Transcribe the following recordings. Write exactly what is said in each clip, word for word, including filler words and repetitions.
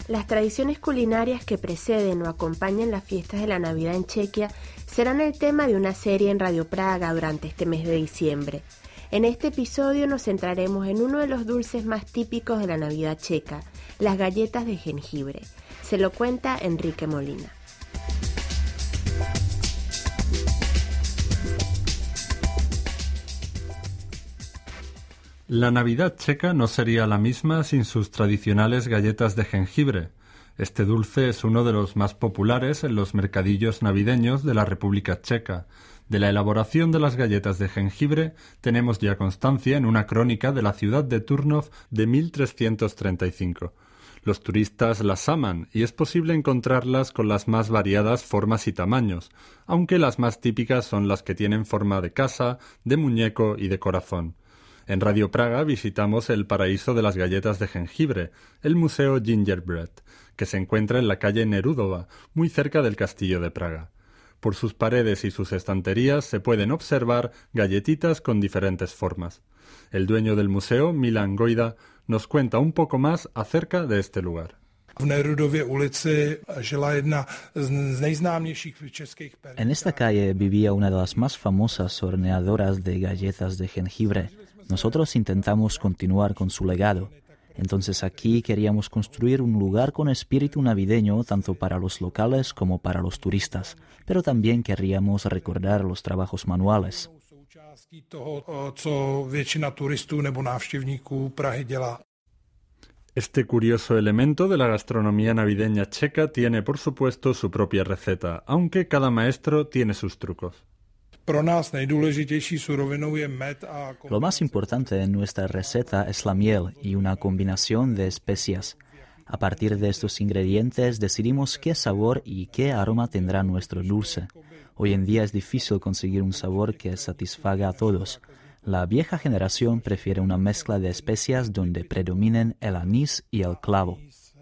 Las tradiciones culinarias que preceden o acompañan las fiestas de la Navidad en Chequia serán el tema de una serie en Radio Praga durante este mes de diciembre. En este episodio nos centraremos en uno de los dulces más típicos de la Navidad checa, las galletas de jengibre. Se lo cuenta Enrique Molina. La Navidad checa no sería la misma sin sus tradicionales galletas de jengibre. Este dulce es uno de los más populares en los mercadillos navideños de la República Checa. De la elaboración de las galletas de jengibre tenemos ya constancia en una crónica de la ciudad de Turnov de mil trescientos treinta y cinco. Los turistas las aman y es posible encontrarlas con las más variadas formas y tamaños, aunque las más típicas son las que tienen forma de casa, de muñeco y de corazón. En Radio Praga visitamos el paraíso de las galletas de jengibre, el Museo Gingerbread, que se encuentra en la calle Nerudova, muy cerca del Castillo de Praga. Por sus paredes y sus estanterías se pueden observar galletitas con diferentes formas. El dueño del museo, Milan Gojda, nos cuenta un poco más acerca de este lugar. En esta calle vivía una de las más famosas horneadoras de galletas de jengibre. Nosotros intentamos continuar con su legado. Entonces aquí queríamos construir un lugar con espíritu navideño tanto para los locales como para los turistas, pero también queríamos recordar los trabajos manuales. Este curioso elemento de la gastronomía navideña checa tiene, por supuesto, su propia receta, aunque cada maestro tiene sus trucos. Lo más importante en nuestra receta es la miel y una combinación de especias. A partir de estos ingredientes decidimos qué sabor y qué aroma tendrá nuestro dulce. Hoy en día es difícil conseguir un sabor que satisfaga a todos. La vieja generación prefiere una mezcla de especias donde predominen el anís y el clavo.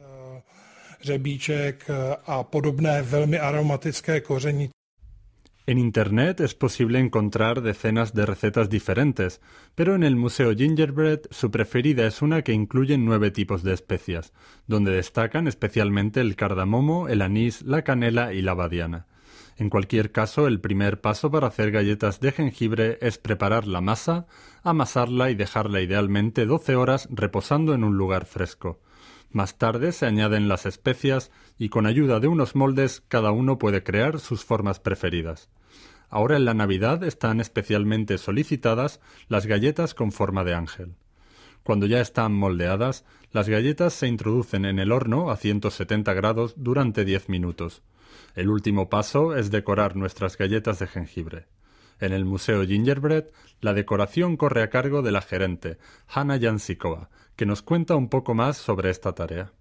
En Internet es posible encontrar decenas de recetas diferentes, pero en el Museo Gingerbread su preferida es una que incluye nueve tipos de especias, donde destacan especialmente el cardamomo, el anís, la canela y la badiana. En cualquier caso, el primer paso para hacer galletas de jengibre es preparar la masa, amasarla y dejarla idealmente doce horas reposando en un lugar fresco. Más tarde se añaden las especias y con ayuda de unos moldes cada uno puede crear sus formas preferidas. Ahora en la Navidad están especialmente solicitadas las galletas con forma de ángel. Cuando ya están moldeadas, las galletas se introducen en el horno a ciento setenta grados durante diez minutos. El último paso es decorar nuestras galletas de jengibre. En el Museo Gingerbread, la decoración corre a cargo de la gerente, Hanna Jansikova, que nos cuenta un poco más sobre esta tarea.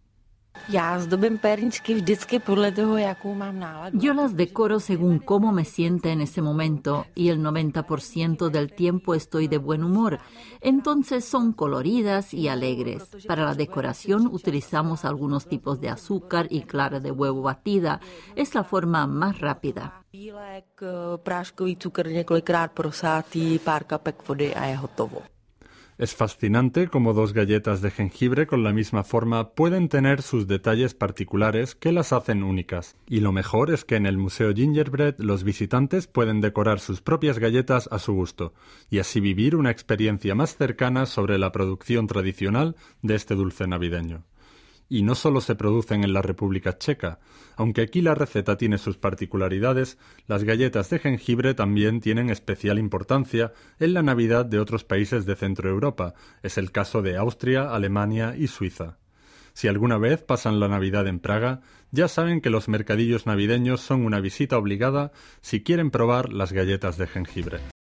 Yo las decoro según cómo me sienta en ese momento y el noventa por ciento del tiempo estoy de buen humor, entonces son coloridas y alegres. Para la decoración utilizamos algunos tipos de azúcar y clara de huevo batida, es la forma más rápida. Es fascinante cómo dos galletas de jengibre con la misma forma pueden tener sus detalles particulares que las hacen únicas. Y lo mejor es que en el Museo Gingerbread los visitantes pueden decorar sus propias galletas a su gusto y así vivir una experiencia más cercana sobre la producción tradicional de este dulce navideño. Y no solo se producen en la República Checa. Aunque aquí la receta tiene sus particularidades, las galletas de jengibre también tienen especial importancia en la Navidad de otros países de Centro Europa. Es el caso de Austria, Alemania y Suiza. Si alguna vez pasan la Navidad en Praga, ya saben que los mercadillos navideños son una visita obligada si quieren probar las galletas de jengibre.